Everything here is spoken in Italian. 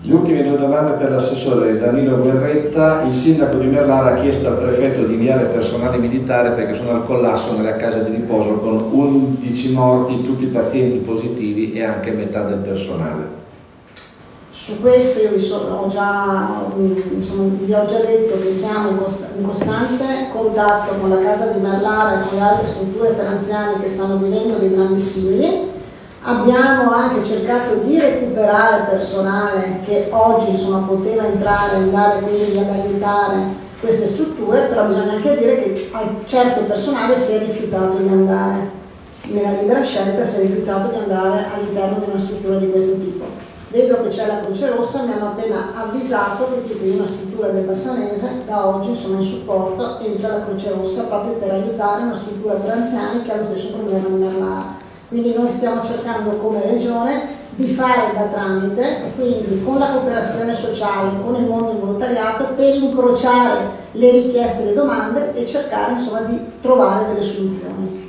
Le ultime due domande per l'assessore Danilo Guerretta. Il sindaco di Merlara ha chiesto al prefetto di inviare personale militare perché sono al collasso nella casa di riposo con 11 morti, tutti pazienti positivi e anche metà del personale. Su questo io vi ho già detto che siamo in costante contatto con la casa di Merlara e con le altre strutture per anziani che stanno vivendo dei drammi simili. Abbiamo anche cercato di recuperare personale che oggi poteva entrare e andare quindi ad aiutare queste strutture, però bisogna anche dire che certo personale si è rifiutato di andare, nella libera scelta si è rifiutato di andare all'interno di una struttura di questo tipo. Vedo che c'è la Croce Rossa, mi hanno appena avvisato che qui una struttura del Bassanese da oggi in supporto entra la Croce Rossa proprio per aiutare una struttura per anziani che ha lo stesso problema di Merlara. Quindi noi stiamo cercando come regione di fare da tramite, quindi con la cooperazione sociale, con il mondo del volontariato, per incrociare le richieste e le domande e cercare di trovare delle soluzioni.